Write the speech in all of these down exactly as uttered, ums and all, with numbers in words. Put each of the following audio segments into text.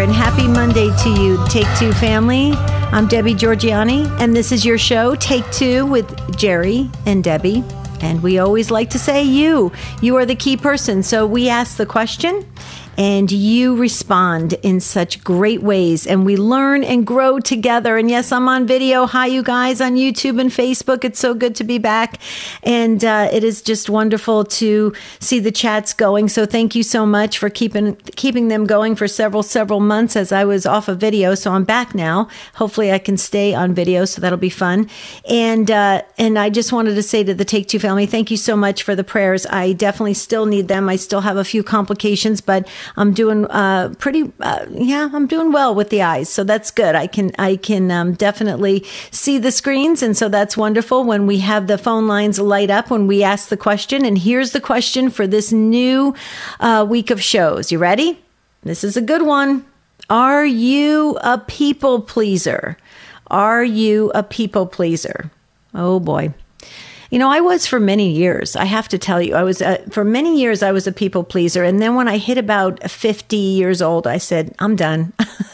and happy Monday to you, Take Two family. I'm Debbie Georgiani, and this is your show, Take Two, with Jerry and Debbie. And we always like to say you. You are the key person. So we ask the question, and you respond in such great ways, and we learn and grow together. And yes, I'm on video. Hi, you guys on YouTube and Facebook. It's so good to be back, and uh, it is just wonderful to see the chats going. So thank you so much for keeping keeping them going for several several months as I was off of video. So I'm back now. Hopefully, I can stay on video, so that'll be fun. And uh, and I just wanted to say to the Take Two family, thank you so much for the prayers. I definitely still need them. I still have a few complications, but I'm doing uh, pretty, uh, yeah, I'm doing well with the eyes. So that's good. I can, I can um, definitely see the screens. And so that's wonderful when we have the phone lines light up when we ask the question. And here's the question for this new uh, week of shows. You ready? This is a good one. Are you a people pleaser? Are you a people pleaser? Oh boy. You know, I was for many years. I have to tell you, I was uh, for many years, I was a people pleaser. And then when I hit about fifty years old, I said, I'm done.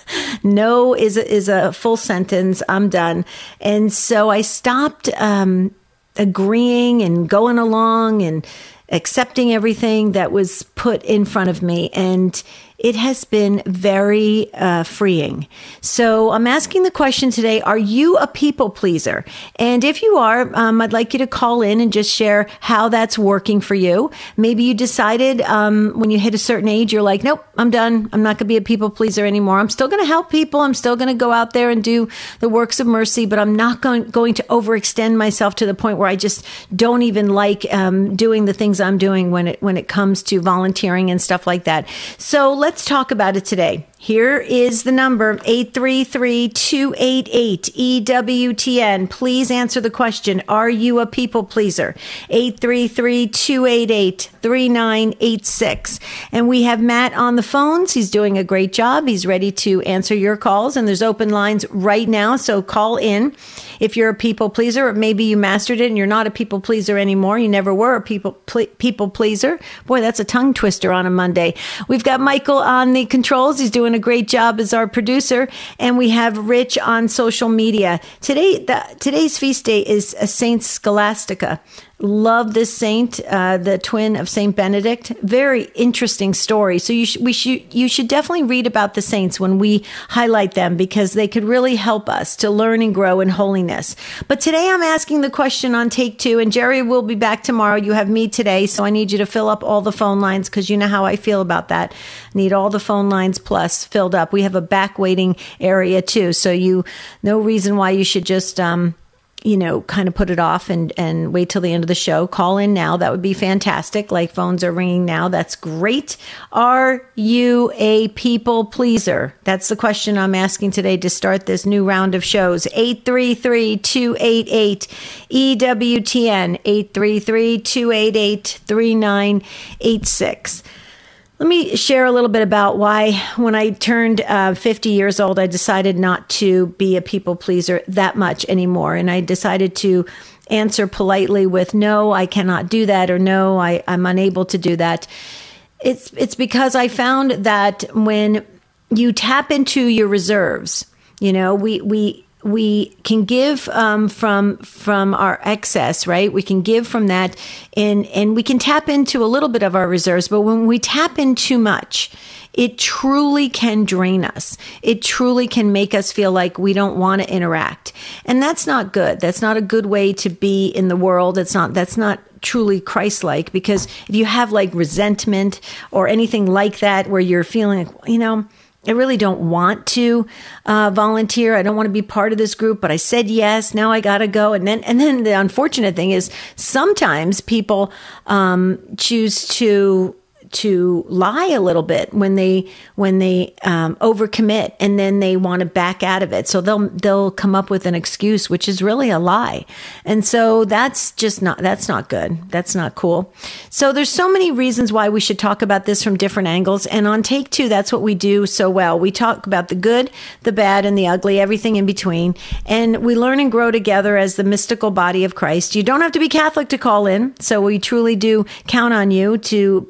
No is a, is a full sentence. I'm done. And so I stopped um, agreeing and going along and accepting everything that was put in front of me. And it has been very uh, freeing. So I'm asking the question today, are you a people pleaser? And if you are, um, I'd like you to call in and just share how that's working for you. Maybe you decided um, when you hit a certain age, you're like, nope, I'm done. I'm not going to be a people pleaser anymore. I'm still going to help people. I'm still going to go out there and do the works of mercy, but I'm not going, going to overextend myself to the point where I just don't even like um, doing the things I'm doing when it when it comes to volunteering and stuff like that. So let's Let's talk about it today. Here is the number, eight three three, two eight eight, E W T N. Please answer the question, are you a people pleaser? eight three three, two eight eight, three nine eight six. And we have Matt on the phones. He's doing a great job. He's ready to answer your calls, and there's open lines right now, so call in. If you're a people pleaser, or maybe you mastered it and you're not a people pleaser anymore, you never were a people ple- people pleaser. Boy, that's a tongue twister on a Monday. We've got Michael on the controls. He's doing a great job as our producer. And we have Rich on social media. Today, the, today's feast day is Saint Scholastica. Love this saint, uh, the twin of Saint Benedict. Very interesting story. So you sh- we should you should definitely read about the saints when we highlight them, because they could really help us to learn and grow in holiness. But today I'm asking the question on Take Two, and Jerry will be back tomorrow. You have me today, so I need you to fill up all the phone lines, because you know how I feel about that. I need all the phone lines plus filled up. We have a back waiting area too, so you no reason why you should just um. you know, kind of put it off and, and wait till the end of the show. Call in now. That would be fantastic. Like, phones are ringing now. That's great. Are you a people pleaser? That's the question I'm asking today to start this new round of shows. eight three three, two eight eight, E W T N, eight three three, two eight eight, three nine eight six. Let me share a little bit about why, when I turned uh, fifty years old, I decided not to be a people pleaser that much anymore. And I decided to answer politely with, no, I cannot do that, or no, I, I'm unable to do that. It's, it's because I found that when you tap into your reserves, you know, we, we, we can give um, from from our excess, right? We can give from that, and and we can tap into a little bit of our reserves. But when we tap in too much, it truly can drain us. It truly can make us feel like we don't want to interact, and that's not good. That's not a good way to be in the world. It's not. That's not truly Christ-like, because if you have like resentment or anything like that, where you're feeling like, you know, I really don't want to uh, volunteer. I don't want to be part of this group, but I said yes. Now I got to go. And then, and then the unfortunate thing is sometimes people um, choose to to lie a little bit when they when they um, overcommit, and then they want to back out of it. So they'll they'll come up with an excuse, which is really a lie. And so that's just not that's not good. That's not cool. So there's so many reasons why we should talk about this from different angles. And on Take Two, that's what we do so well. We talk about the good, the bad, and the ugly, everything in between. And we learn and grow together as the mystical body of Christ. You don't have to be Catholic to call in. So we truly do count on you to be part of the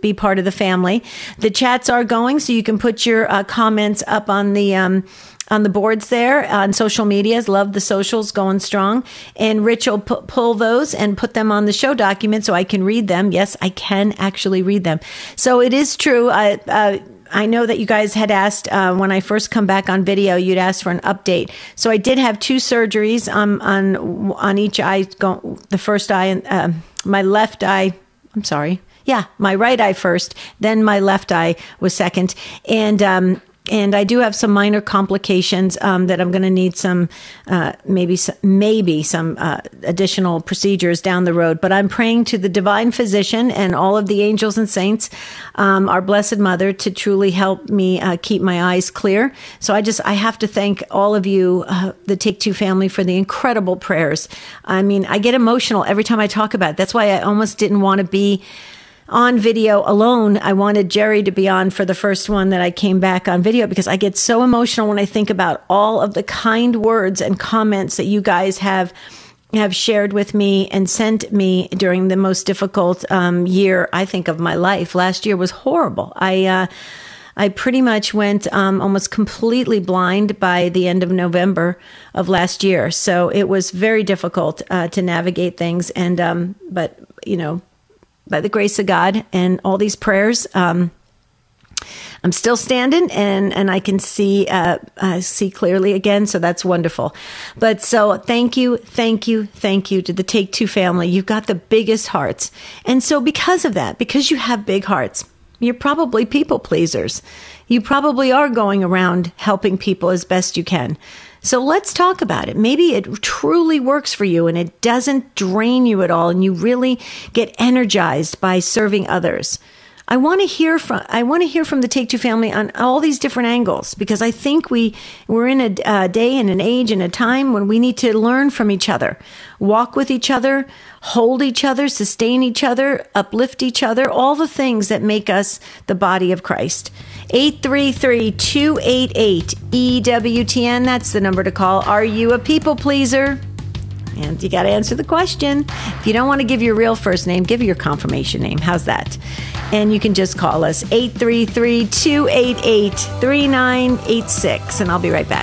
the family. The chats are going, so you can put your uh, comments up on the um, on the boards there on social medias. Love the socials going strong. And Rich will pu- pull those and put them on the show document so I can read them. Yes, I can actually read them. So it is true. I, uh, I know that you guys had asked uh, when I first come back on video, you'd asked for an update. So I did have two surgeries um, on on each eye. Go, the first eye, and uh, my left eye. I'm sorry. Yeah, my right eye first. Then my left eye was second. And um, And I do have some minor complications um, that I'm going to need some, uh, maybe, maybe some uh, additional procedures down the road. But I'm praying to the divine physician and all of the angels and saints, um, our Blessed Mother, to truly help me uh, keep my eyes clear. So I just, I have to thank all of you, uh, the Take Two family, for the incredible prayers. I mean, I get emotional every time I talk about it. That's why I almost didn't want to be on video alone. I wanted Jerry to be on for the first one that I came back on video, because I get so emotional when I think about all of the kind words and comments that you guys have have shared with me and sent me during the most difficult um, year, I think, of my life. Last year was horrible. I uh, I pretty much went um, almost completely blind by the end of November of last year. So it was very difficult uh, to navigate things. And um, but you know. By the grace of God and all these prayers, um, I'm still standing, and, and I can see uh, uh, see clearly again. So that's wonderful. But so thank you, thank you, thank you to the Take Two family. You've got the biggest hearts. And so because of that, because you have big hearts, you're probably people pleasers. You probably are going around helping people as best you can. So let's talk about it. Maybe it truly works for you and it doesn't drain you at all, and you really get energized by serving others. I want to hear from I want to hear from the Take Two family on all these different angles, because I think we we're in a, a day and an age and a time when we need to learn from each other, walk with each other, hold each other, sustain each other, uplift each other, all the things that make us the body of Christ. eight three three, two eight eight, E W T N, that's the number to call. Are you a people pleaser? And you got to answer the question. If you don't want to give your real first name, give your confirmation name. How's that? And you can just call us eight three three, two eight eight, three nine eight six, and I'll be right back.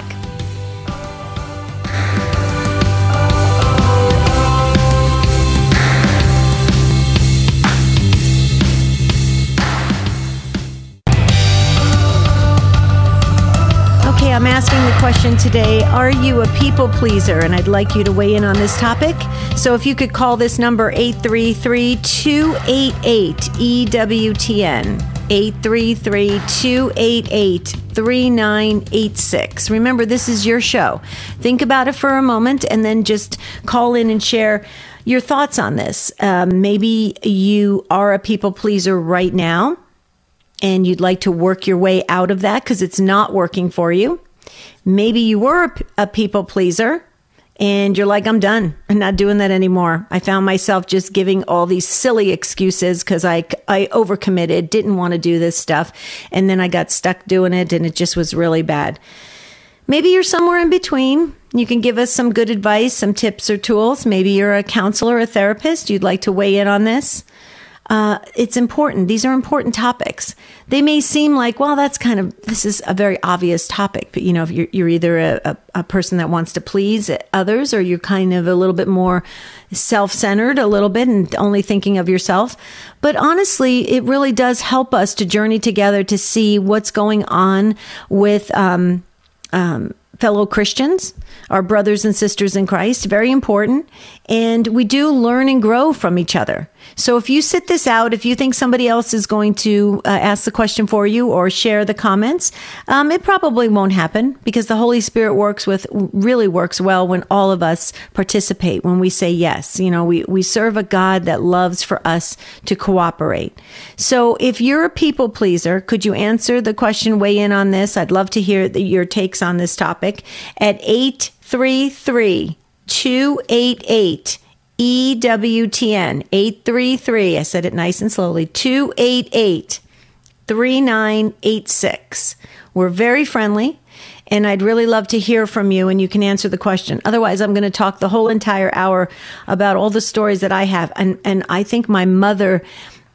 I'm asking the question today, are you a people pleaser? And I'd like you to weigh in on this topic. So if you could call this number eight three three, two eight eight, E W T N, eight three three, two eight eight, three nine eight six. Remember, this is your show. Think about it for a moment and then just call in and share your thoughts on this. Um, maybe you are a people pleaser right now, and you'd like to work your way out of that because it's not working for you. Maybe you were a people pleaser and you're like, I'm done. I'm not doing that anymore. I found myself just giving all these silly excuses because I, I overcommitted, didn't want to do this stuff. And then I got stuck doing it and it just was really bad. Maybe you're somewhere in between. You can give us some good advice, some tips or tools. Maybe you're a counselor, a therapist. You'd like to weigh in on this. Uh, it's important. These are important topics. They may seem like, well, that's kind of, this is a very obvious topic. But, you know, if you're, you're either a, a, a person that wants to please others, or you're kind of a little bit more self-centered a little bit and only thinking of yourself. But honestly, it really does help us to journey together to see what's going on with um, um, fellow Christians, our brothers and sisters in Christ. Very important. And we do learn and grow from each other. So if you sit this out, if you think somebody else is going to uh, ask the question for you or share the comments, um, it probably won't happen, because the Holy Spirit works with, really works well when all of us participate, when we say yes. You know, we, we serve a God that loves for us to cooperate. So if you're a people pleaser, could you answer the question, weigh in on this? I'd love to hear the, your takes on this topic at eight three three, two eight eight, E W T N, eight three three, I said it nice and slowly, two eight eight, three nine eight six. We're very friendly, and I'd really love to hear from you, and you can answer the question. Otherwise, I'm going to talk the whole entire hour about all the stories that I have. And, and I think my mother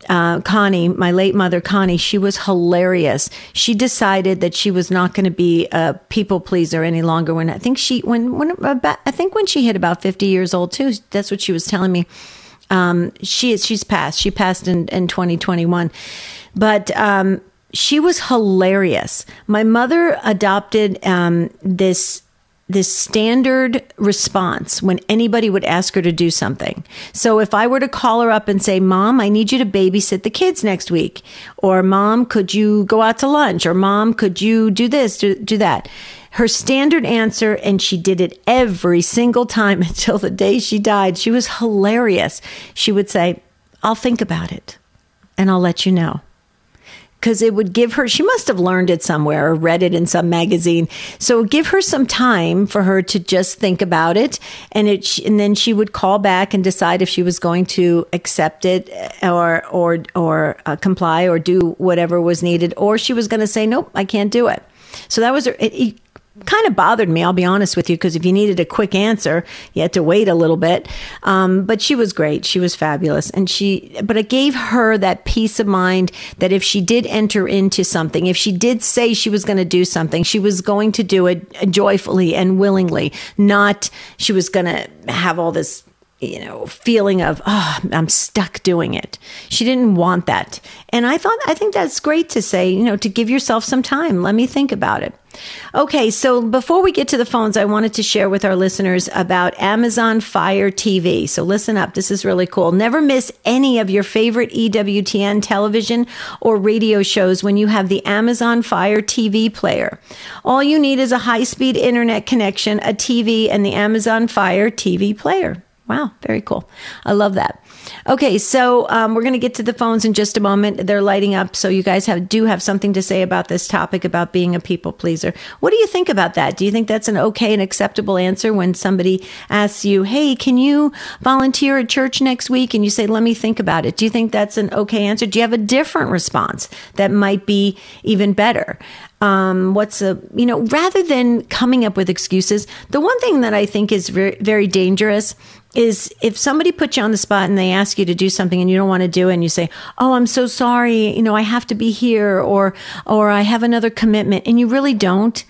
uh, Connie, my late mother, Connie, she was hilarious. She decided that she was not going to be a people pleaser any longer. When I think she, when, when about, I think when she hit about fifty years old too, that's what she was telling me. Um, she is, she's passed. She passed in, in twenty twenty-one, but, um, she was hilarious. My mother adopted, um, this, this standard response when anybody would ask her to do something. So if I were to call her up and say, Mom, I need you to babysit the kids next week, or Mom, could you go out to lunch, or Mom, could you do this, do, do that? Her standard answer, and she did it every single time until the day she died. She was hilarious. She would say, I'll think about it and I'll let you know. Because it would give her, she must have learned it somewhere or read it in some magazine. So give her some time for her to just think about it. And it, and then she would call back and decide if she was going to accept it or, or, or uh, comply or do whatever was needed, or she was going to say, nope, I can't do it. So that was, it, it kind of bothered me, I'll be honest with you, because if you needed a quick answer, you had to wait a little bit. Um, but she was great. She was fabulous. And she, but it gave her that peace of mind that if she did enter into something, if she did say she was going to do something, she was going to do it joyfully and willingly, not she was going to have all this, you know, feeling of, oh, I'm stuck doing it. She didn't want that. And I thought, I think that's great to say, you know, to give yourself some time. Let me think about it. Okay, so before we get to the phones, I wanted to share with our listeners about Amazon Fire T V. So listen up. This is really cool. Never miss any of your favorite E W T N television or radio shows when you have the Amazon Fire T V player. All you need is a high-speed internet connection, a T V, and the Amazon Fire T V player. Wow, very cool. I love that. Okay, so um, we're going to get to the phones in just a moment. They're lighting up, so you guys have do have something to say about this topic about being a people pleaser. What do you think about that? Do you think that's an okay and acceptable answer when somebody asks you, hey, can you volunteer at church next week? And you say, let me think about it. Do you think that's an okay answer? Do you have a different response that might be even better? Um, what's a, you know, rather than coming up with excuses, the one thing that I think is very, very dangerous is if somebody puts you on the spot and they ask you to do something and you don't want to do it and you say, oh, I'm so sorry, you know, I have to be here, or, or I have another commitment, and you really don't.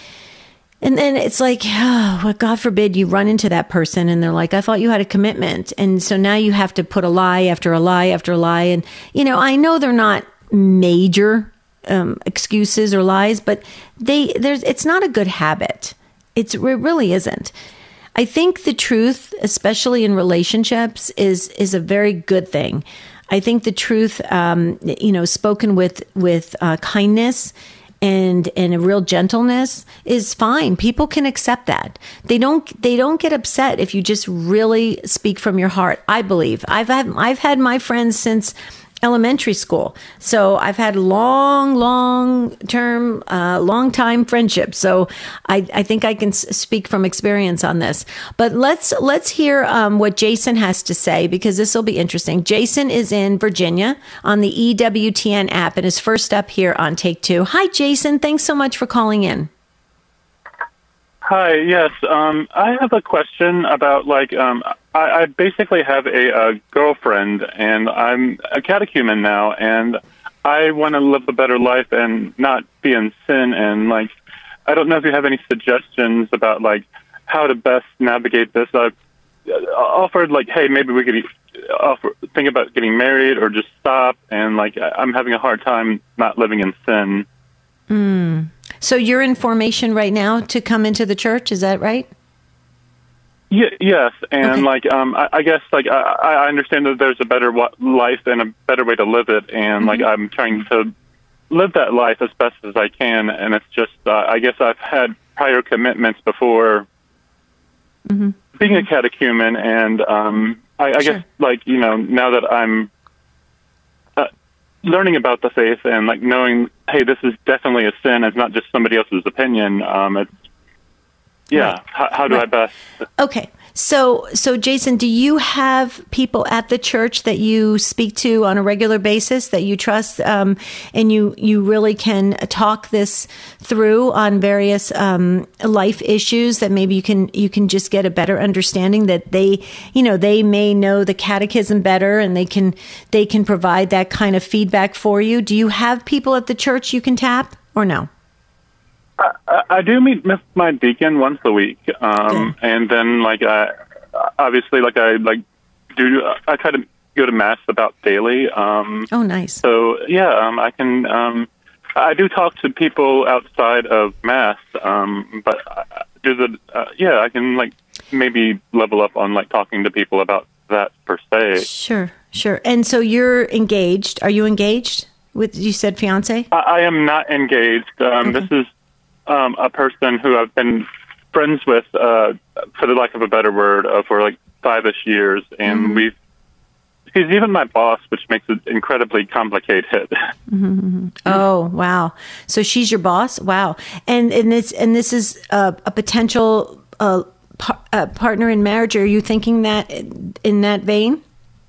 And then it's like, oh, well, God forbid you run into that person and they're like, I thought you had a commitment. And so now you have to put a lie after a lie after a lie. And, you know, I know they're not major um, excuses or lies, but they, there's, it's not a good habit. It's, it really isn't. I think the truth, especially in relationships, is is a very good thing. I think the truth, um, you know, spoken with with uh, kindness and and a real gentleness is fine. People can accept that. They don't they don't get upset if you just really speak from your heart. I believe I've had I've had my friends since elementary school. So I've had long, long term, uh, long time friendships. So I, I think I can s- speak from experience on this. But let's let's hear um, what Jason has to say, because this will be interesting. Jason is in Virginia on the E W T N app and is first up here on Take Two. Hi, Jason. Thanks so much for calling in. Hi. Yes. Um, I have a question about, like, um, I, I basically have a, a girlfriend, and I'm a catechumen now, and I want to live a better life and not be in sin. And, like, I don't know if you have any suggestions about, like, how to best navigate this. I've offered, like, hey, maybe we could offer, think about getting married or just stop. And, like, I'm having a hard time not living in sin. Mm. So you're in formation right now to come into the church, is that right? Yeah, yes, and okay. like um, I, I guess like I, I understand that there's a better wa- life and a better way to live it, and mm-hmm. like I'm trying to live that life as best as I can. And it's just uh, I guess I've had prior commitments before mm-hmm. being mm-hmm. a catechumen, and um, I, I sure. guess like you know now that I'm uh, learning about the faith and like knowing, hey, this is definitely a sin. It's not just somebody else's opinion. Um, it's Yeah. Right. How, how do right. I best? Okay. So, so Jason, do you have people at the church that you speak to on a regular basis that you trust, um, and you you really can talk this through on various um, life issues that maybe you can you can just get a better understanding that they, you know, they may know the catechism better and they can they can provide that kind of feedback for you. Do you have people at the church you can tap or no? I, I do meet with my deacon once a week, um, okay. and then like I obviously like I like do I try to go to mass about daily. Um, oh, nice. So yeah, um, I can. Um, I do talk to people outside of mass, um, but I, do the uh, yeah I can like maybe level up on like talking to people about that per se. Sure, sure. And so you're engaged. Are you engaged with? You said fiance? I, I am not engaged. Um, okay. This is. Um, a person who I've been friends with, uh, for the lack of a better word, uh, for like five-ish years, and mm-hmm. we've. He's even my boss, which makes it incredibly complicated. Mm-hmm. Oh wow! So she's your boss? Wow! And and this and this is a, a potential uh, par- uh, partner in marriage. Are you thinking that in that vein?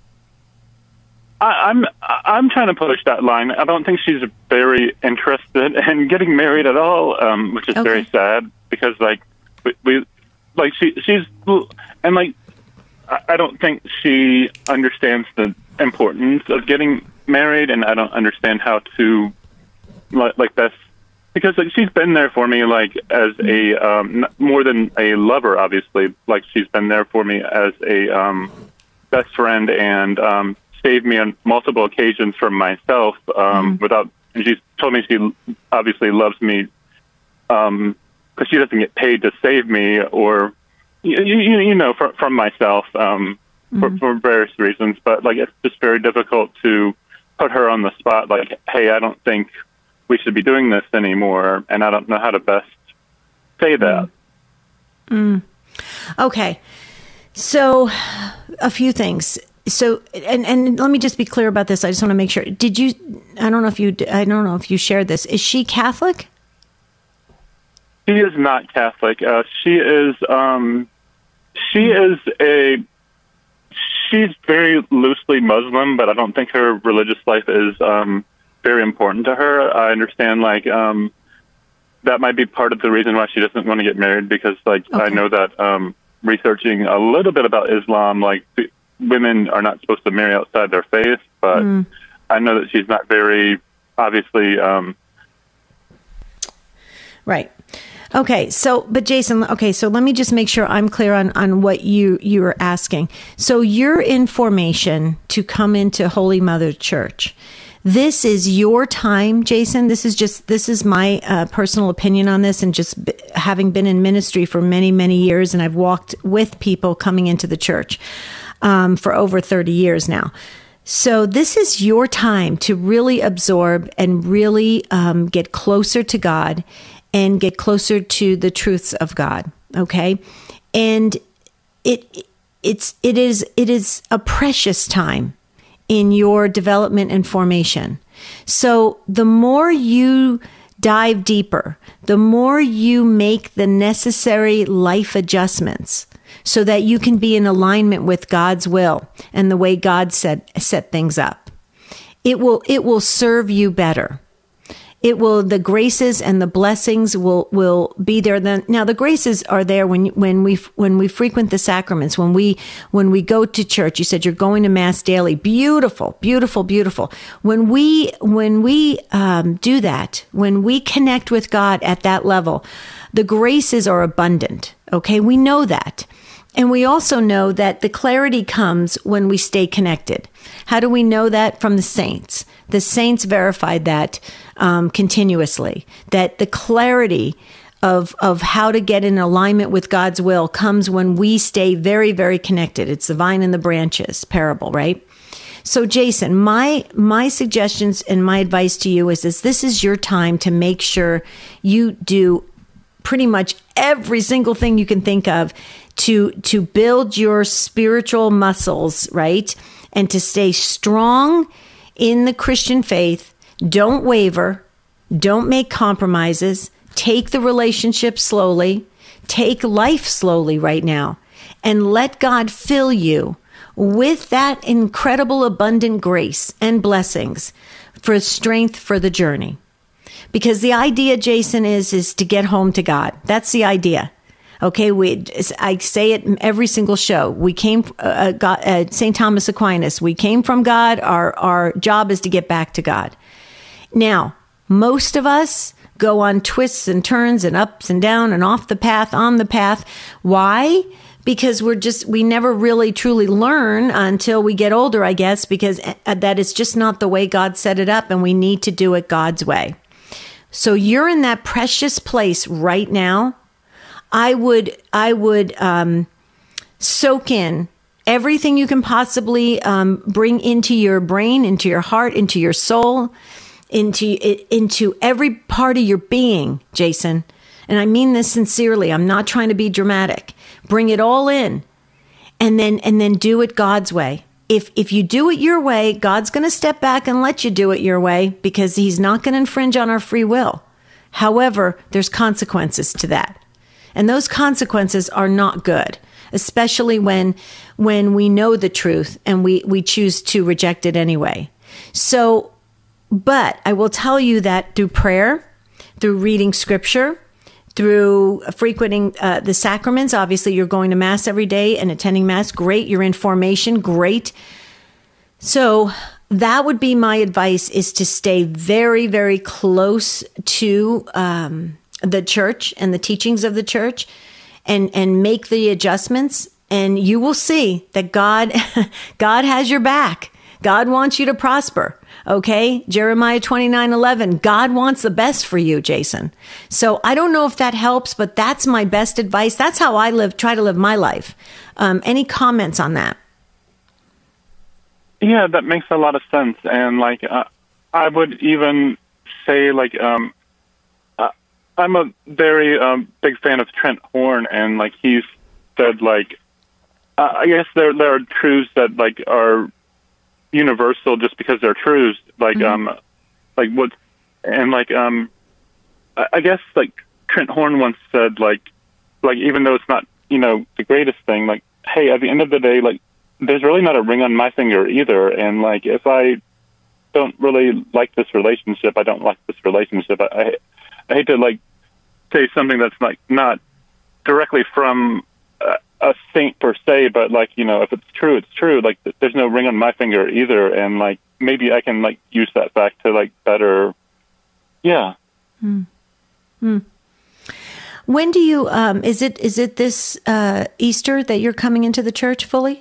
I, I'm I'm trying to push that line. I don't think she's very interested in getting married at all, um, which is okay. very sad because like we, we like she she's and like I, I don't think she understands the importance of getting married, and I don't understand how to like, like best because like she's been there for me like as a um, more than a lover, obviously. Like she's been there for me as a um, best friend and. Um, saved me on multiple occasions from myself um, mm-hmm. without, and she's told me she obviously loves me um, because she doesn't get paid to save me or, you, you, you know, for, from myself um, mm-hmm. for, for various reasons. But like, it's just very difficult to put her on the spot. Like, hey, I don't think we should be doing this anymore. And I don't know how to best say that. Mm. Okay. So a few things. So, and, and let me just be clear about this. I just want to make sure. Did you, I don't know if you, I don't know if you shared this. Is she Catholic? She is not Catholic. Uh, she is, um, she is a, she's very loosely Muslim, but I don't think her religious life is um, very important to her. I understand, like, um, that might be part of the reason why she doesn't want to get married because, like, okay. I know that um, researching a little bit about Islam, like, women are not supposed to marry outside their faith, but mm. I know that she's not very, obviously... Um, right. Okay, so, but Jason, okay, so let me just make sure I'm clear on, on what you, you were asking. So you're in formation to come into Holy Mother Church. This is your time, Jason. This is just, this is my uh, personal opinion on this, and just b- having been in ministry for many, many years, and I've walked with people coming into the church um, for over thirty years now. So this is your time to really absorb and really um, get closer to God and get closer to the truths of God. Okay. And it, it's, it is, it is a precious time in your development and formation. So the more you dive deeper, the more you make the necessary life adjustments so that you can be in alignment with God's will and the way God set, set things up. It will, it will serve you better. It will, the graces and the blessings will, will be there. Then now the graces are there when, when we, when we frequent the sacraments, when we, when we go to church. You said you're going to mass daily. Beautiful, beautiful, beautiful. When we, when we, um, do that, when we connect with God at that level, the graces are abundant. Okay. We know that. And we also know that the clarity comes when we stay connected. How do we know that? From the saints. The saints verified that um, continuously, that the clarity of of how to get in alignment with God's will comes when we stay very, very connected. It's the vine and the branches parable, right? So, Jason, my my suggestions and my advice to you is this: this is your time to make sure you do pretty much every single thing you can think of to to build your spiritual muscles, right? And to stay strong in the Christian faith. Don't waver. Don't make compromises. Take the relationship slowly. Take life slowly right now. and let God fill you with that incredible abundant grace and blessings for strength for the journey. Because the idea, Jason, is, is to get home to God. That's the idea. Okay, we, I say it in every single show. We came, uh, God, uh, Saint Thomas Aquinas, we came from God. Our, our job is to get back to God. Now, most of us go on twists and turns and ups and down and off the path, on the path. Why? Because we're just, we never really truly learn until we get older, I guess, because that is just not the way God set it up, and we need to do it God's way. So you're in that precious place right now. I would, I would um, soak in everything you can possibly um, bring into your brain, into your heart, into your soul, into into every part of your being, Jason. And I mean this sincerely. I'm not trying to be dramatic. Bring it all in, and then and then do it God's way. If if you do it your way, God's going to step back and let you do it your way, because he's not going to infringe on our free will. However, there's consequences to that. And those consequences are not good, especially when when we know the truth and we, we choose to reject it anyway. So, but I will tell you that through prayer, through reading scripture, through frequenting uh, the sacraments, obviously you're going to Mass every day and attending Mass, great. You're in formation, great. So that would be my advice, is to stay very, very close to um, the church and the teachings of the church, and, and make the adjustments, and you will see that God, God has your back. God wants you to prosper. Okay. Jeremiah twenty-nine eleven. God wants the best for you, Jason. So I don't know if that helps, but that's my best advice. That's how I live, try to live my life. Um, any comments on that? Yeah, that makes a lot of sense. And like, uh, I would even say like, um, uh, I'm a very um, big fan of Trent Horn, and like he's said like, uh, I guess there there are truths that like are universal just because they're truths. Like mm-hmm. um, like what, and like um, I, I guess like Trent Horn once said like, like even though it's not, you know, the greatest thing, like, hey, at the end of the day, like, there's really not a ring on my finger either. And like, if I don't really like this relationship, I don't like this relationship. I, I, I hate to like say something that's like not directly from a, a saint per se, but like, you know, if it's true, it's true. Like, there's no ring on my finger either. And like, maybe I can like use that fact to like better. Yeah. Hmm. Hmm. When do you, um, is it, is it this, uh, Easter that you're coming into the church fully?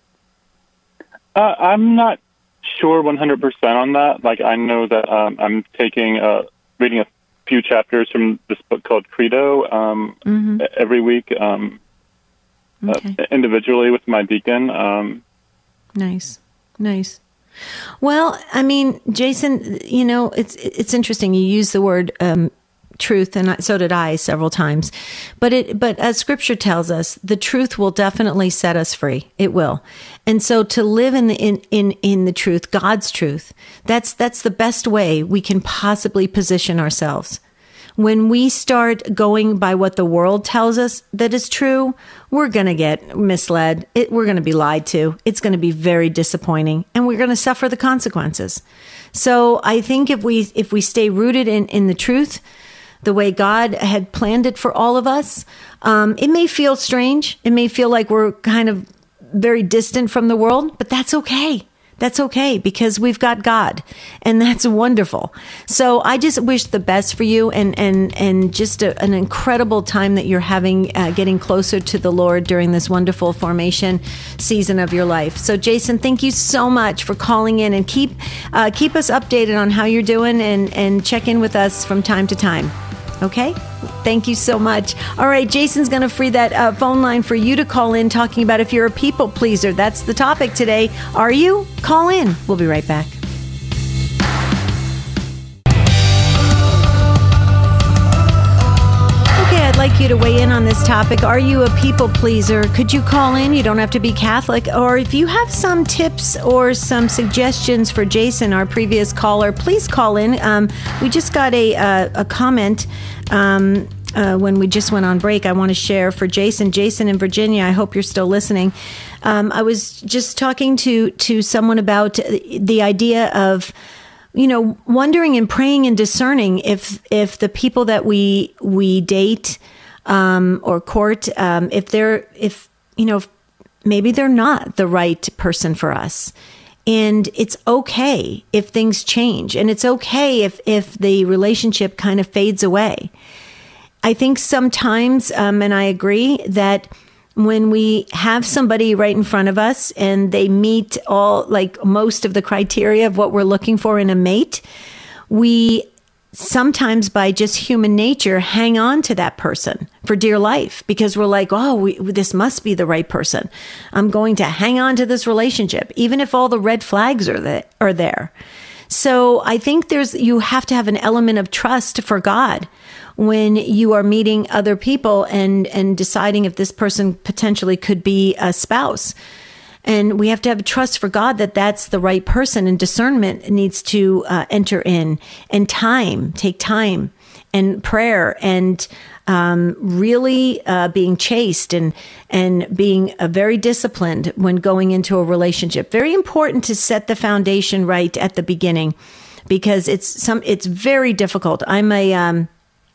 Uh, I'm not sure one hundred percent on that. Like, I know that um, I'm taking, uh, reading a few chapters from this book called Credo um, mm-hmm. every week, um, okay. uh, individually with my deacon. Um, nice, nice. Well, I mean, Jason, you know, it's it's interesting. You use the word um, truth, and I, so did I several times. But it, but as Scripture tells us, the truth will definitely set us free. It will. And so to live in the in, in, in the truth, God's truth, that's that's the best way we can possibly position ourselves. When we start going by what the world tells us that is true, we're going to get misled. It, we're going to be lied to. It's going to be very disappointing, and we're going to suffer the consequences. So I think if we if we stay rooted in, in the truth, the way God had planned it for all of us, um, it may feel strange. It may feel like we're kind of very distant from the world, but that's okay. That's okay, because we've got God, and that's wonderful. So I just wish the best for you, and and and just a, an incredible time that you're having, uh, getting closer to the Lord during this wonderful formation season of your life. So Jason, thank you so much for calling in, and keep uh, keep us updated on how you're doing, and and check in with us from time to time. Okay? Thank you so much. All right, Jason's going to free that uh, phone line for you to call in, talking about if you're a people pleaser. That's the topic today. Are you? Call in. We'll be right back. Okay, I'd like like you to weigh in on this topic. Are you a people pleaser? Could you call in? You don't have to be Catholic. Or if you have some tips or some suggestions for Jason, our previous caller, please call in. Um, we just got a, uh, a comment um, uh, when we just went on break. I want to share for Jason. Jason in Virginia, I hope you're still listening. Um, I was just talking to, to someone about the idea of, you know, wondering and praying and discerning if if the people that we we date um, or court, um, if they're if you know if maybe they're not the right person for us, and it's okay if things change, and it's okay if if the relationship kind of fades away. I think sometimes, um, and I agree that when we have somebody right in front of us and they meet all, like most of the criteria of what we're looking for in a mate, we sometimes by just human nature hang on to that person for dear life because we're like, oh, we, this must be the right person. I'm going to hang on to this relationship, even if all the red flags are, the, are there. So I think there's, you have to have an element of trust for God when you are meeting other people and, and deciding if this person potentially could be a spouse. And we have to have trust for God that that's the right person, and discernment needs to uh, enter in, and time, take time, and prayer, and um, really uh, being chaste and and being uh, very disciplined when going into a relationship. Very important to set the foundation right at the beginning, because it's some it's very difficult. I'm a um,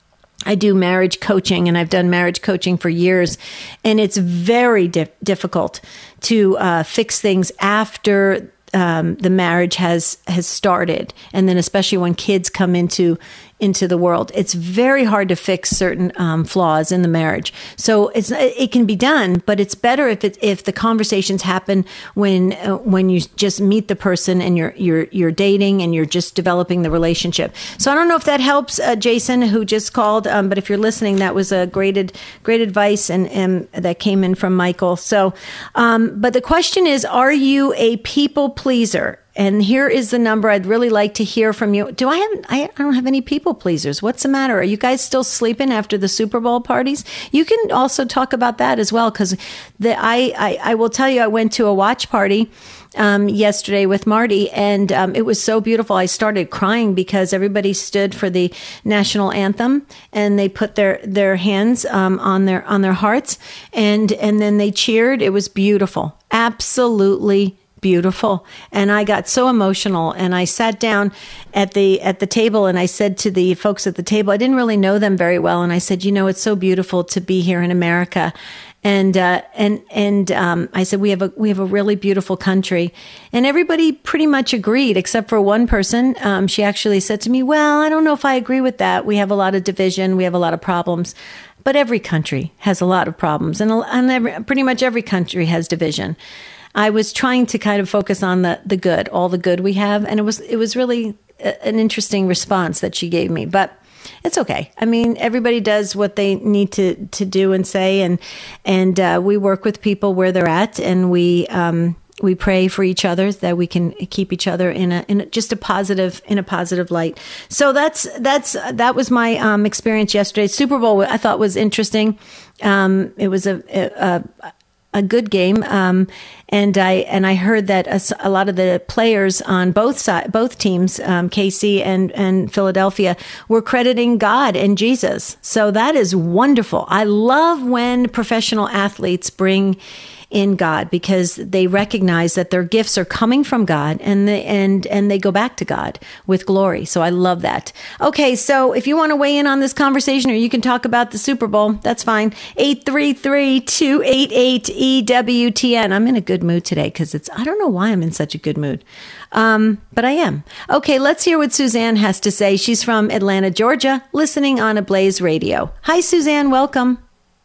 I do marriage coaching, and I've done marriage coaching for years, and it's very di- difficult to uh, fix things after um, the marriage has has started, and then especially when kids come into into the world, it's very hard to fix certain um, flaws in the marriage. So it's it can be done, but it's better if it, if the conversations happen when uh, when you just meet the person and you're you're you're dating and you're just developing the relationship. So I don't know if that helps, uh, Jason, who just called, um, but if you're listening, that was a great ad- great advice and, and that came in from Michael. So, um, but the question is, are you a people pleaser? And here is the number I'd really like to hear from you. Do I have, I, I don't have any people pleasers. What's the matter? Are you guys still sleeping after the Super Bowl parties? You can also talk about that as well. Cause the, I, I, I will tell you, I went to a watch party, um, yesterday with Marty, and, um, it was so beautiful. I started crying because everybody stood for the national anthem and they put their, their hands, um, on their, on their hearts, and, and then they cheered. It was beautiful. Absolutely beautiful. And I got so emotional, and I sat down at the at the table, and I said to the folks at the table, I didn't really know them very well, and I said, you know, it's so beautiful to be here in America. And uh, and and um, I said, we have a we have a really beautiful country, and everybody pretty much agreed, except for one person. Um, she actually said to me, well, I don't know if I agree with that. We have a lot of division, we have a lot of problems, but every country has a lot of problems, and, and every, pretty much every country has division. I was trying to kind of focus on the, the good, all the good we have. And it was, it was really a, an interesting response that she gave me, but it's okay. I mean, everybody does what they need to, to do and say. And, and, uh, we work with people where they're at, and we, um, we pray for each other that we can keep each other in a, in a, just a positive, in a positive light. So that's, that's, that was my, um, experience yesterday. Super Bowl, I thought was interesting. Um, it was a, a, a a good game. Um, and I, and I heard that a, a lot of the players on both side, both teams, um, K C and, and Philadelphia, were crediting God and Jesus. So that is wonderful. I love when professional athletes bring in God, because they recognize that their gifts are coming from God, and they, and and they go back to God with glory. So I love that. Okay, so if you want to weigh in on this conversation, or you can talk about the Super Bowl, that's fine. eight three three, two eight eight, E W T N. I'm in a good mood today because it's, I don't know why I'm in such a good mood. Um, but I am. Okay, let's hear what Suzanne has to say. She's from Atlanta, Georgia, listening on Ablaze Radio. Hi, Suzanne. Welcome.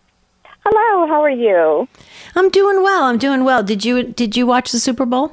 Hello, how are you? I'm doing well. I'm doing well. Did you did you watch the Super Bowl?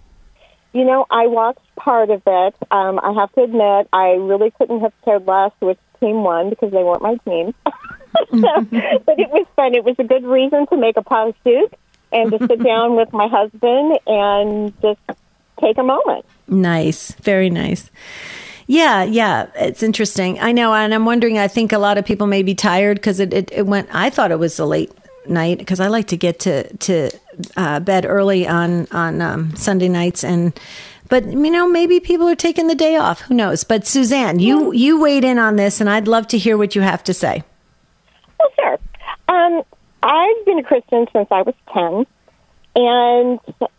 You know, I watched part of it. Um, I have to admit, I really couldn't have cared less which team won because they weren't my team. so, but it was fun. It was a good reason to make a pot of soup and to sit down with my husband and just take a moment. Nice. Very nice. Yeah, yeah, it's interesting. I know, and I'm wondering, I think a lot of people may be tired because it, it, it went, I thought it was a late night because I like to get to, to uh, bed early on, on um, Sunday nights. And, but, you know, maybe people are taking the day off. Who knows? But Suzanne, you, you weighed in on this, and I'd love to hear what you have to say. Well, sure. Um, I've been a Christian since I was ten. And,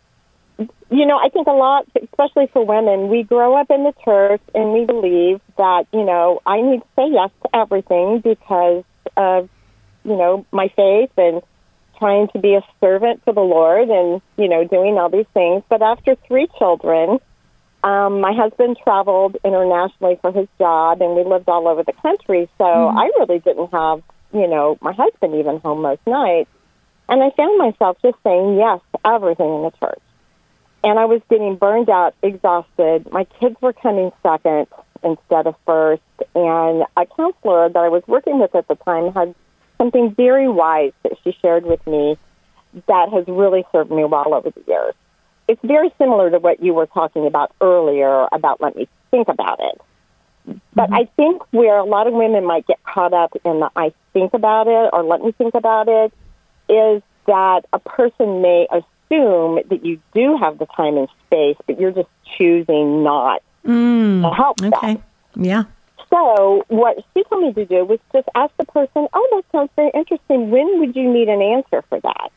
you know, I think a lot, especially for women, we grow up in the church and we believe that, you know, I need to say yes to everything because of, you know, my faith and trying to be a servant for the Lord and, you know, doing all these things. But after three children, um, my husband traveled internationally for his job and we lived all over the country. So mm-hmm. I really didn't have, you know, my husband even home most nights. And I found myself just saying yes to everything in the church. And I was getting burned out, exhausted. My kids were coming second instead of first. And a counselor that I was working with at the time had something very wise that she shared with me that has really served me well over the years. It's very similar to what you were talking about earlier about let me think about it. But mm-hmm. I think where a lot of women might get caught up in the I think about it or let me think about it is that a person may assume that you do have the time and space, but you're just choosing not mm, to help okay. them. Yeah. So what she told me to do was just ask the person, oh, that sounds very interesting. When would you need an answer for that?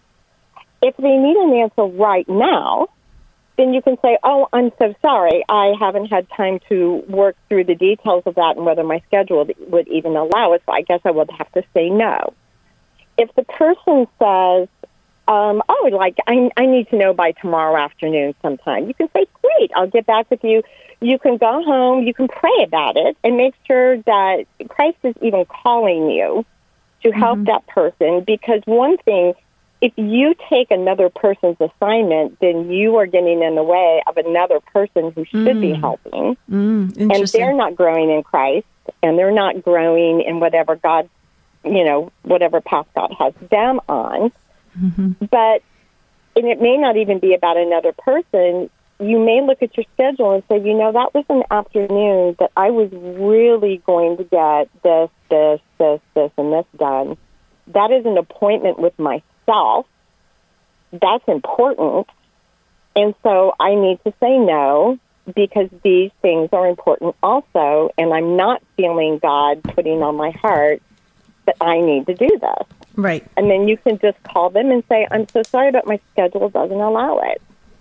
If they need an answer right now, then you can say, oh, I'm so sorry. I haven't had time to work through the details of that and whether my schedule would even allow it, so I guess I would have to say no. If the person says, um, oh, like, I, I need to know by tomorrow afternoon sometime, you can say, great, I'll get back with you. You can go home, you can pray about it, and make sure that Christ is even calling you to help mm-hmm. that person. Because one thing, if you take another person's assignment, then you are getting in the way of another person who should mm. be helping. Mm, and they're not growing in Christ, and they're not growing in whatever God you know, whatever path God has them on. Mm-hmm. But, and it may not even be about another person. You may look at your schedule and say, you know, that was an afternoon that I was really going to get this, this, this, this, and this done. That is an appointment with myself. That's important. And so I need to say no because these things are important also, and I'm not feeling God putting on my heart that I need to do this. Right. And then you can just call them and say, I'm so sorry, but my schedule doesn't allow it.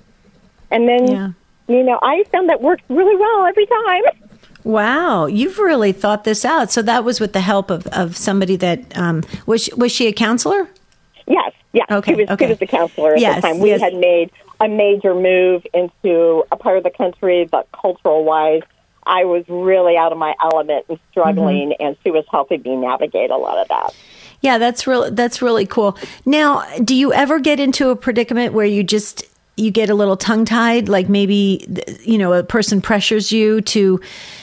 And then, yeah. you know, I found that works really well every time. Wow. You've really thought this out. So that was with the help of, of somebody that, um, was she, was she a counselor? Yes. Yeah. Okay. She was, okay. she was a counselor at yes, the time. We yes. had made a major move into a part of the country, but cultural-wise, I was really out of my element and struggling, mm-hmm. and she was helping me navigate a lot of that. Yeah, that's really that's really cool. Now, do you ever get into a predicament where you just you get a little tongue-tied, like maybe you know a person pressures you to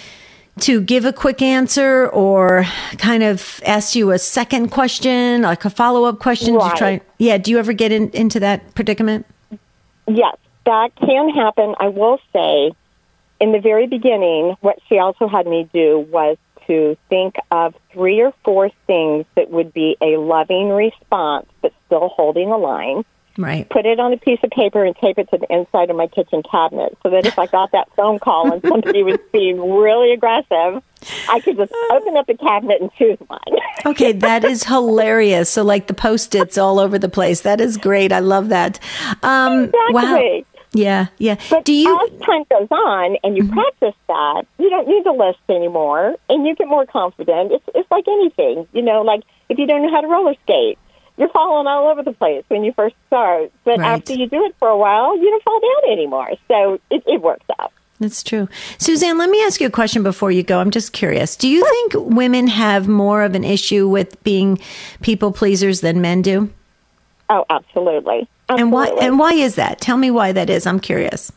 to give a quick answer, or kind of asks you a second question, like a follow-up question? Right. To try, yeah. Do you ever get in, into that predicament? Yes, that can happen. I will say, in the very beginning, what she also had me do was to think of three or four things that would be a loving response, but still holding a line. Right. Put it on a piece of paper and tape it to the inside of my kitchen cabinet so that if I got that phone call and somebody was being really aggressive, I could just open up the cabinet and choose one. Okay, that is hilarious. So like the Post-its all over the place. That is great. I love that. Um, exactly. Wow. Yeah, yeah. But Do you, as time goes on and you mm-hmm. practice that, you don't need the list anymore, and you get more confident. It's it's like anything, you know, like if you don't know how to roller skate, you're falling all over the place when you first start. But right. after you do it for a while, you don't fall down anymore. So it, it works out. That's true. Suzanne, let me ask you a question before you go. I'm just curious. Do you think women have more of an issue with being people pleasers than men do? Oh, absolutely. Absolutely. And why? And why is that? Tell me why that is. I'm curious.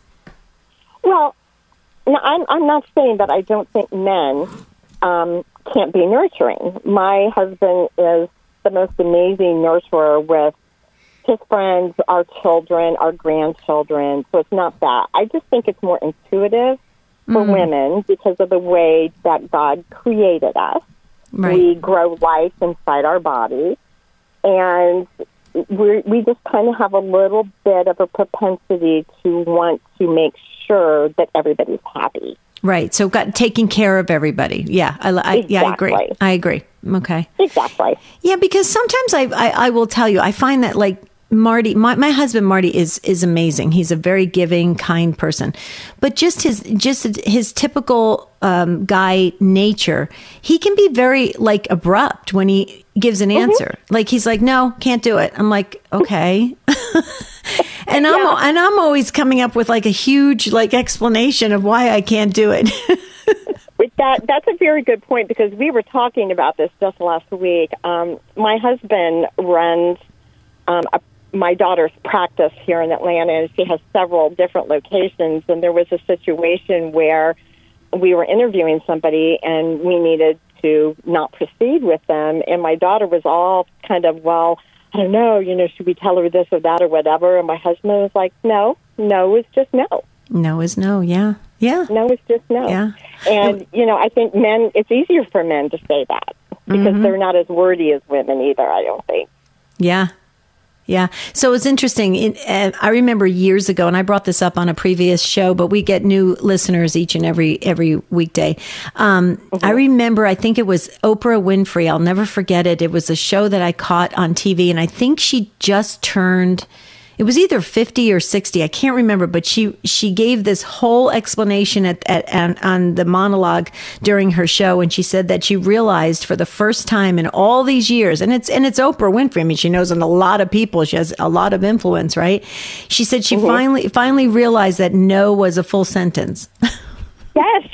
Well, no, I'm I'm not saying that I don't think men um, can't be nurturing. My husband is the most amazing nurturer with his friends, our children, our grandchildren. So it's not that. I just think it's more intuitive for Mm. women because of the way that God created us. Right. We grow life inside our bodies, and we we just kind of have a little bit of a propensity to want to make sure that everybody's happy. Right. So got taking care of everybody. Yeah. I, I Exactly. yeah, I agree. I agree. Okay. Exactly. Yeah, because sometimes I, I, I will tell you, I find that like Marty, my, my husband Marty is is amazing. He's a very giving, kind person, but just his just his typical um, guy nature, he can be very like abrupt when he gives an answer. Mm-hmm. Like he's like, "No, can't do it." I'm like, "Okay," and I'm Yeah. and I'm always coming up with like a huge like explanation of why I can't do it. That that's a very good point, because we were talking about this just last week. Um, my husband runs um, a, my daughter's practice here in Atlanta, and she has several different locations. And there was a situation where we were interviewing somebody, and we needed to not proceed with them. And my daughter was all kind of, well, I don't know, you know, should we tell her this or that or whatever? And my husband was like, no, no is just no. No is no. Yeah. Yeah. No is just no. Yeah. And, you know, I think men, it's easier for men to say that because Mm-hmm. they're not as wordy as women either, I don't think. Yeah. Yeah. So it's interesting. It, uh, I remember years ago, and I brought this up on a previous show, but we get new listeners each and every every weekday. Um, Mm-hmm. I remember, I think it was Oprah Winfrey. I'll never forget it. It was a show that I caught on T V, and I think she just turned... It was either fifty or sixty. I can't remember, but she, she gave this whole explanation at, at, on, on the monologue during her show. And she said that she realized for the first time in all these years, and it's, and it's Oprah Winfrey. I mean, she knows a lot of people. She has a lot of influence, right? She said she mm-hmm. finally, finally realized that no was a full sentence. Yes,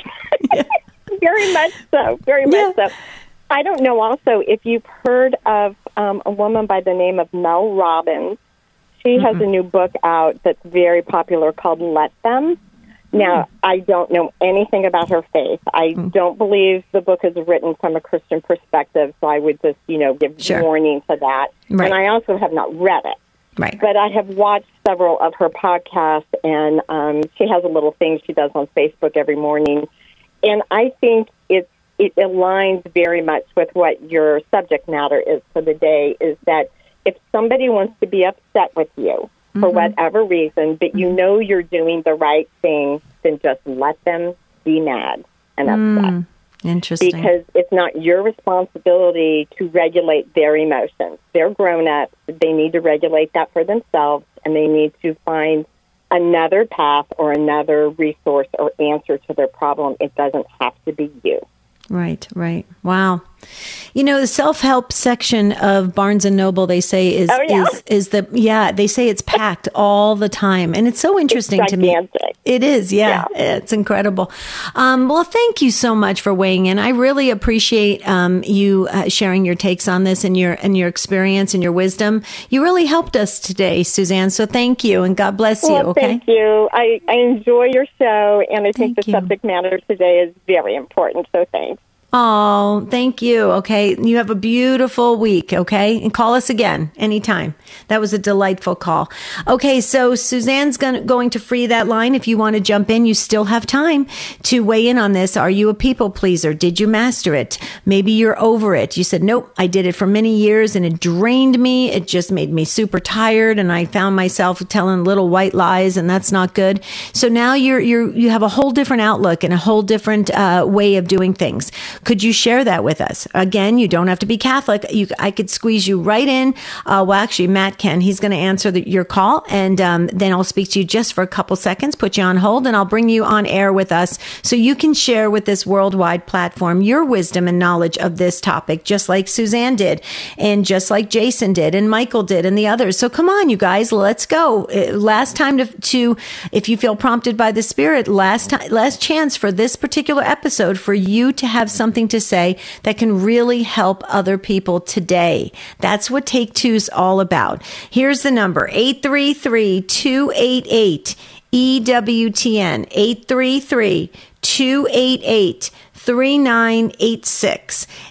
very much so. Very much yeah. so. I don't know also if you've heard of um, a woman by the name of Mel Robbins. She has mm-hmm. a new book out that's very popular called Let Them. Now, mm-hmm. I don't know anything about her faith. I mm-hmm. don't believe the book is written from a Christian perspective, so I would just, you know, give sure. warning to that. Right. And I also have not read it. Right. But I have watched several of her podcasts, and um, she has a little thing she does on Facebook every morning. And I think it's, it aligns very much with what your subject matter is for the day, is that if somebody wants to be upset with you for mm-hmm. whatever reason, but you know you're doing the right thing, then just let them be mad and upset. Mm, interesting. Because it's not your responsibility to regulate their emotions. They're grown-ups. They need to regulate that for themselves, and they need to find another path or another resource or answer to their problem. It doesn't have to be you. Right, right. Wow. You know, the self-help section of Barnes and Noble, they say is, oh, yeah. is, is the, yeah, they say it's packed all the time. And it's so interesting it's to me. It is. Yeah, yeah. It's incredible. Um, well, thank you so much for weighing in. I really appreciate um, you uh, sharing your takes on this and your, and your experience and your wisdom. You really helped us today, Suzanne. So thank you, and God bless you. Well, okay. Thank you. I, I enjoy your show, and I think thank the you. subject matter today is very important. So thanks. Oh, thank you. Okay. You have a beautiful week. Okay. And call us again anytime. That was a delightful call. Okay. So Suzanne's gonna, going to free that line. If you want to jump in, you still have time to weigh in on this. Are you a people pleaser? Did you master it? Maybe you're over it. You said, nope, I did it for many years and it drained me. It just made me super tired. And I found myself telling little white lies, and that's not good. So now you're, you're, you have a whole different outlook and a whole different uh, way of doing things. Could you share that with us? Again, you don't have to be Catholic. You, I could squeeze you right in. Uh, well, actually, Matt can. He's going to answer the, your call, and um, then I'll speak to you just for a couple seconds, put you on hold, and I'll bring you on air with us so you can share with this worldwide platform your wisdom and knowledge of this topic, just like Suzanne did, and just like Jason did, and Michael did, and the others. So come on, you guys, let's go. Uh, last time to, to, if you feel prompted by the Spirit, last time, last chance for this particular episode for you to have something to say that can really help other people today. That's what Take Two's all about. Here's the number, eight three three, two eight eight, E W T N, eight three three, two eight eight, three nine eight six.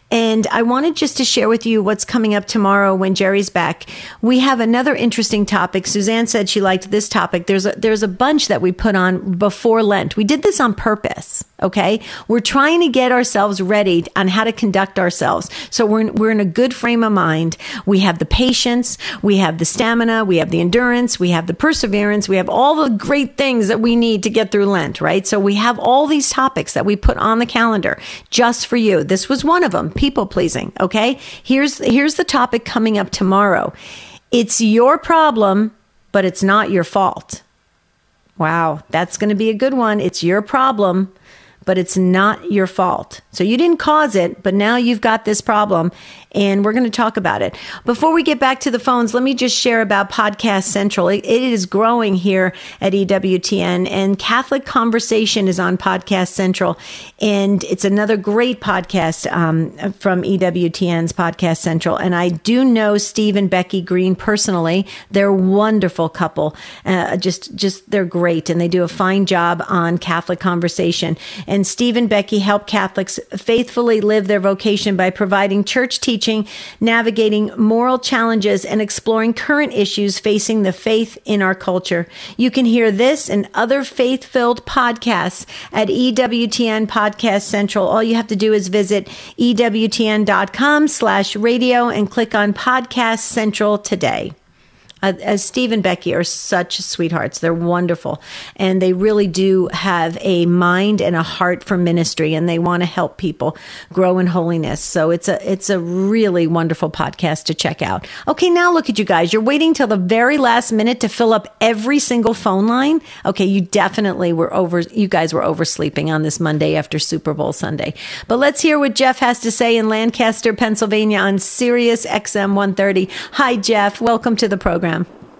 And I wanted just to share with you what's coming up tomorrow when Jerry's back. We have another interesting topic. Suzanne said she liked this topic. There's a, there's a bunch that we put on before Lent. We did this on purpose. Okay. We're trying to get ourselves ready on how to conduct ourselves. So we're in, we're in a good frame of mind. We have the patience. We have the stamina. We have the endurance. We have the perseverance. We have all the great things that we need to get through Lent, right? So we have all these topics that we put on the calendar just for you. This was one of them, people pleasing. Okay. Here's, here's the topic coming up tomorrow. It's your problem, but it's not your fault. Wow. That's going to be a good one. It's your problem, but it's not your fault. So you didn't cause it, but now you've got this problem, and we're going to talk about it. Before we get back to the phones, let me just share about Podcast Central. It, it is growing here at E W T N, and Catholic Conversation is on Podcast Central, and it's another great podcast um, from E W T N's Podcast Central. And I do know Steve and Becky Green personally. They're a wonderful couple. Uh, just, just they're great, and they do a fine job on Catholic Conversation. And Steve and Becky help Catholics faithfully live their vocation by providing church teaching, navigating moral challenges, and exploring current issues facing the faith in our culture. You can hear this and other faith-filled podcasts at E W T N Podcast Central. All you have to do is visit E W T N dot com slash radio and click on Podcast Central today. Uh, as Steve and Becky are such sweethearts. They're wonderful. And they really do have a mind and a heart for ministry, and they want to help people grow in holiness. So it's a, it's a really wonderful podcast to check out. Okay, now look at you guys. You're waiting till the very last minute to fill up every single phone line. Okay, you definitely were over, you guys were oversleeping on this Monday after Super Bowl Sunday. But let's hear what Jeff has to say in Lancaster, Pennsylvania on Sirius X M one thirty. Hi, Jeff. Welcome to the program.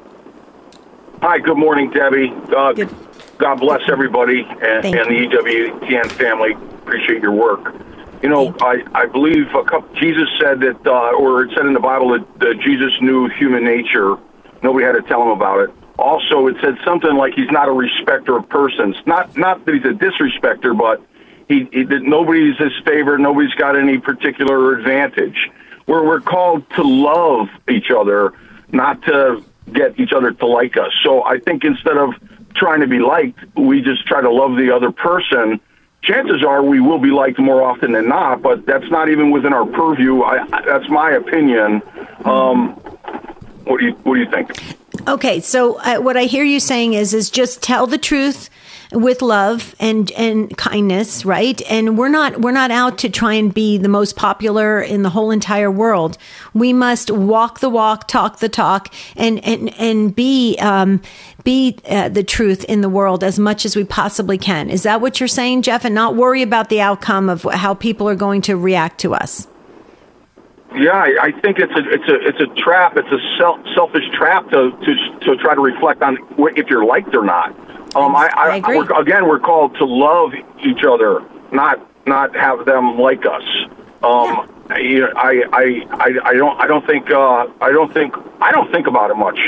Hi, good morning, Debbie. Uh, Good. God bless everybody and, and the E W T N family. Appreciate your work. You know, I, I believe a couple, Jesus said that, uh, or it said in the Bible that, that Jesus knew human nature. Nobody had to tell him about it. Also, it said something like he's not a respecter of persons. Not not that he's a disrespecter, but he, he that nobody's his favorite. Nobody's got any particular advantage. We're we're called to love each other, not to get each other to like us. So I think instead of trying to be liked, we just try to love the other person. Chances are we will be liked more often than not, but that's not even within our purview. I, that's my opinion. Um, what do you What do you think? Okay, so uh, what I hear you saying is is just tell the truth with love and and kindness, right? And we're not we're not out to try and be the most popular in the whole entire world. We must walk the walk, talk the talk, and and and be um, be uh, the truth in the world as much as we possibly can. Is that what you're saying, Jeff? And not worry about the outcome of how people are going to react to us. Yeah, I, I think it's a it's a it's a trap. It's a self, selfish trap to, to to try to reflect on if you're liked or not. Um, I, I, I agree. We're, again, we're called to love each other, not not have them like us. Um, yeah. you know, I, I I I don't I don't think uh, I don't think I don't think about it much.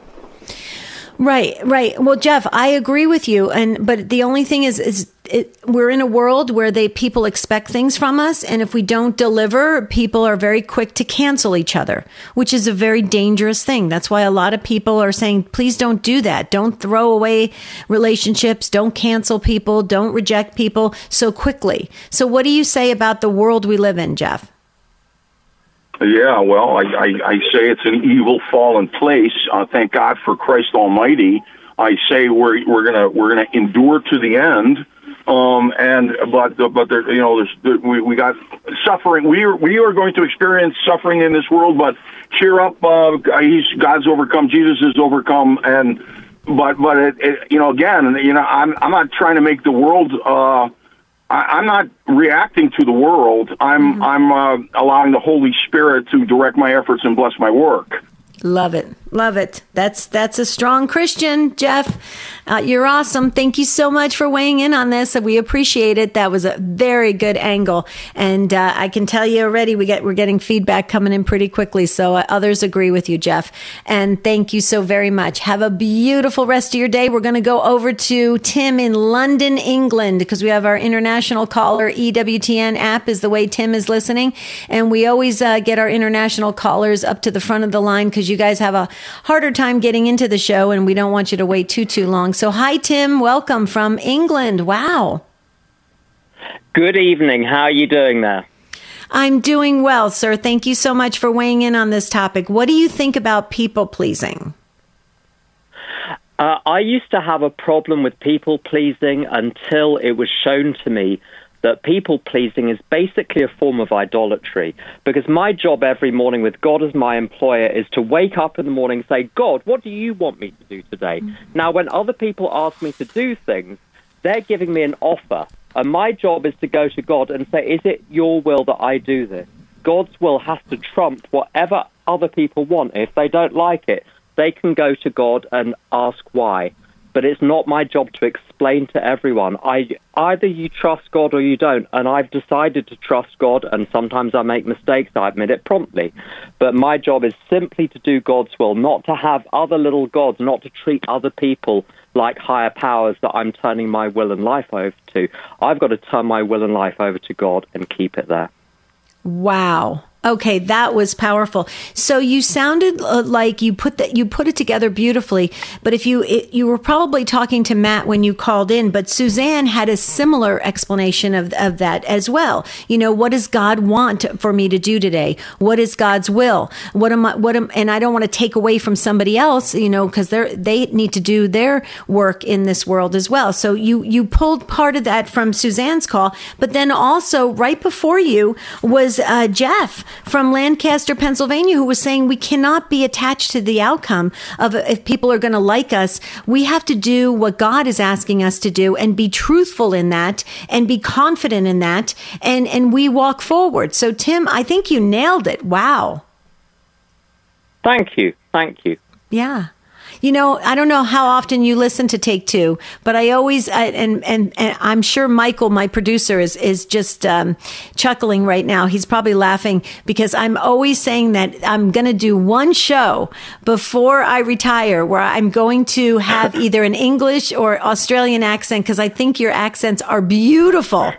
Right, right. Well, Jeff, I agree with you, and but the only thing is, is it, we're in a world where they people expect things from us, and if we don't deliver, people are very quick to cancel each other, which is a very dangerous thing. That's why a lot of people are saying, please don't do that. Don't throw away relationships. Don't cancel people. Don't reject people so quickly. So what do you say about the world we live in, Jeff? Yeah, well, I, I, I say it's an evil, fallen place. Uh, thank God for Christ Almighty. I say we're we're gonna we're gonna endure to the end. Um, and but but there, you know, there's we we got suffering. We are we are going to experience suffering in this world. But cheer up, uh, he's God's overcome. Jesus is overcome. And but but it, it, you know, again, you know, I'm I'm not trying to make the world. Uh, I, I'm not reacting to the world. I'm mm-hmm. I'm uh, allowing the Holy Spirit to direct my efforts and bless my work. Love it. Love it. That's that's a strong Christian, Jeff. Uh, you're awesome. Thank you so much for weighing in on this. We appreciate it. That was a very good angle, and uh, I can tell you already we get we're getting feedback coming in pretty quickly. So uh, others agree with you, Jeff. And thank you so very much. Have a beautiful rest of your day. We're going to go over to Tim in London, England, because we have our international caller. E W T N app is the way Tim is listening, and we always uh, get our international callers up to the front of the line because you guys have a harder time getting into the show, and we don't want you to wait too, too long. So hi, Tim. Welcome from England. Wow. Good evening. How are you doing there? I'm doing well, sir. Thank you so much for weighing in on this topic. What do you think about people-pleasing? Uh, I used to have a problem with people-pleasing until it was shown to me that people-pleasing is basically a form of idolatry, because my job every morning with God as my employer is to wake up in the morning and say, God, what do you want me to do today? Mm-hmm. Now, when other people ask me to do things, they're giving me an offer, and my job is to go to God and say, is it your will that I do this? God's will has to trump whatever other people want. If they don't like it, they can go to God and ask why. But it's not my job to explain to everyone. I either you trust God or you don't, and I've decided to trust God, and sometimes I make mistakes, I admit it promptly. But my job is simply to do God's will, not to have other little gods, not to treat other people like higher powers that I'm turning my will and life over to. I've got to turn my will and life over to God and keep it there. Wow. Okay, that was powerful. So you sounded uh, like you put that you put it together beautifully. But if you it, you were probably talking to Matt when you called in, but Suzanne had a similar explanation of of that as well. You know, what does God want for me to do today? What is God's will? What am I? What am? And I don't want to take away from somebody else, you know, because they they need to do their work in this world as well. So you you pulled part of that from Suzanne's call, but then also right before you was uh, Jeff from Lancaster, Pennsylvania, who was saying we cannot be attached to the outcome of if people are going to like us. We have to do what God is asking us to do and be truthful in that and be confident in that. And, and we walk forward. So, Tim, I think you nailed it. Wow. Thank you. Thank you. Yeah. You know, I don't know how often you listen to Take Two, but I always, I, and, and and I'm sure Michael, my producer, is is just um, chuckling right now. He's probably laughing because I'm always saying that I'm going to do one show before I retire where I'm going to have either an English or Australian accent, because I think your accents are beautiful.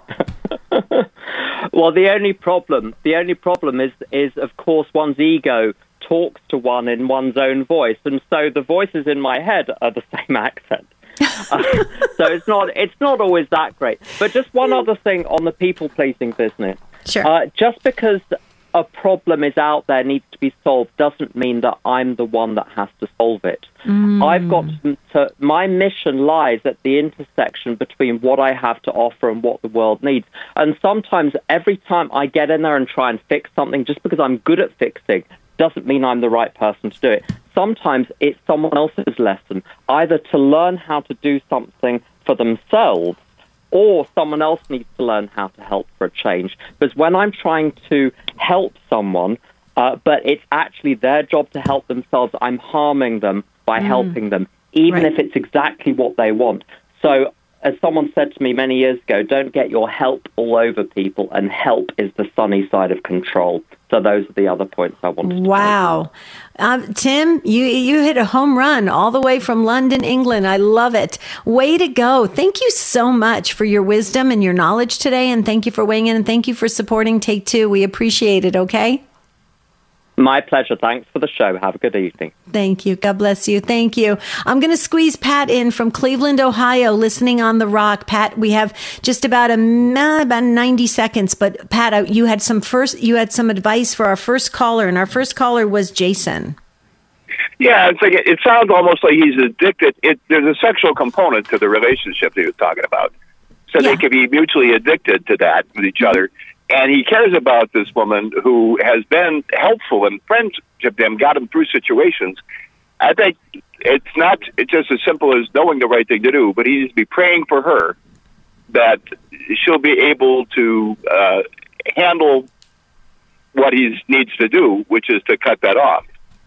Well, the only problem, the only problem is, is of course, one's ego talks to one in one's own voice, and so the voices in my head are the same accent. uh, so it's not it's not always that great. But just one other thing on the people-pleasing business. Sure. Uh, just because a problem is out there, needs to be solved, doesn't mean that I'm the one that has to solve it. Mm. I've got to, my mission lies at the intersection between what I have to offer and what the world needs. And sometimes every time I get in there and try and fix something, just because I'm good at fixing, doesn't mean I'm the right person to do it. Sometimes it's someone else's lesson, either to learn how to do something for themselves, or someone else needs to learn how to help for a change. Because when I'm trying to help someone, uh, but it's actually their job to help themselves, I'm harming them by mm. helping them, even right. if it's exactly what they want. So, as someone said to me many years ago, don't get your help all over people, and help is the sunny side of control. So those are the other points I wanted to make. Wow. Um, Tim, you you hit a home run all the way from London, England. I love it. Way to go. Thank you so much for your wisdom and your knowledge today, and thank you for weighing in, and thank you for supporting Take Two. We appreciate it, okay? My pleasure. Thanks for the show. Have a good evening. Thank you. God bless you. Thank you. I'm going to squeeze Pat in from Cleveland, Ohio, listening on The Rock. Pat, we have just about a about ninety seconds, but Pat, you had some first you had some advice for our first caller, and our first caller was Jason. Yeah, it's like it, it sounds almost like he's addicted. It, there's a sexual component to the relationship that he was talking about, so yeah. they could be mutually addicted to that with each other. And he cares about this woman who has been helpful and friendship to him, got him through situations. I think it's not it's just as simple as knowing the right thing to do, but he needs to be praying for her that she'll be able to uh, handle what he needs to do, which is to cut that off.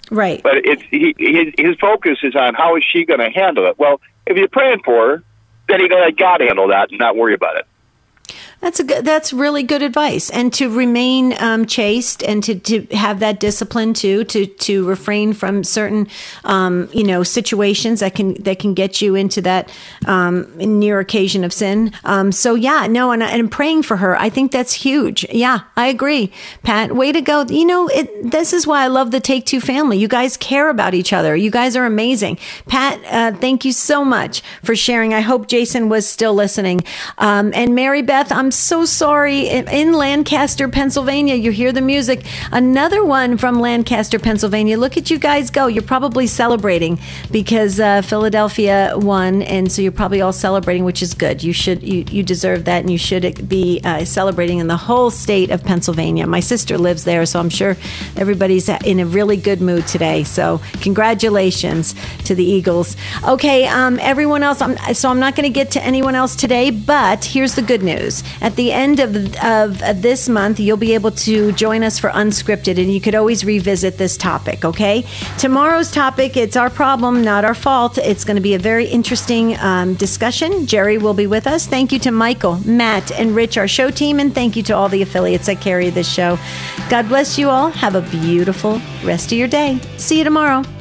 Right. But it's he, his, his focus is on how is she going to handle it. Well, if you're praying for her, then you got to let God handle that and not worry about it. That's a good, that's really good advice, and to remain um, chaste and to, to have that discipline too, to to refrain from certain um, you know situations that can that can get you into that um, near occasion of sin. Um, so yeah, no, and, and praying for her, I think that's huge. Yeah, I agree, Pat. Way to go. You know, it, this is why I love the Take Two family. You guys care about each other. You guys are amazing, Pat. Uh, thank you so much for sharing. I hope Jason was still listening, um, and Mary Beth, I'm so sorry. In Lancaster, Pennsylvania, you hear the music. Another one from Lancaster, Pennsylvania. Look at you guys go. You're probably celebrating because uh, Philadelphia won, and so you're probably all celebrating, which is good. You should, you, you deserve that, and you should be uh, celebrating in the whole state of Pennsylvania. My sister lives there, so I'm sure everybody's in a really good mood today. So congratulations to the Eagles. Okay, um, everyone else, I'm, so I'm not going to get to anyone else today, but here's the good news. At the end of, of of this month, you'll be able to join us for Unscripted, and you could always revisit this topic, okay? Tomorrow's topic, it's our problem, not our fault. It's going to be a very interesting um, discussion. Jerry will be with us. Thank you to Michael, Matt, and Rich, our show team, and thank you to all the affiliates that carry this show. God bless you all. Have a beautiful rest of your day. See you tomorrow.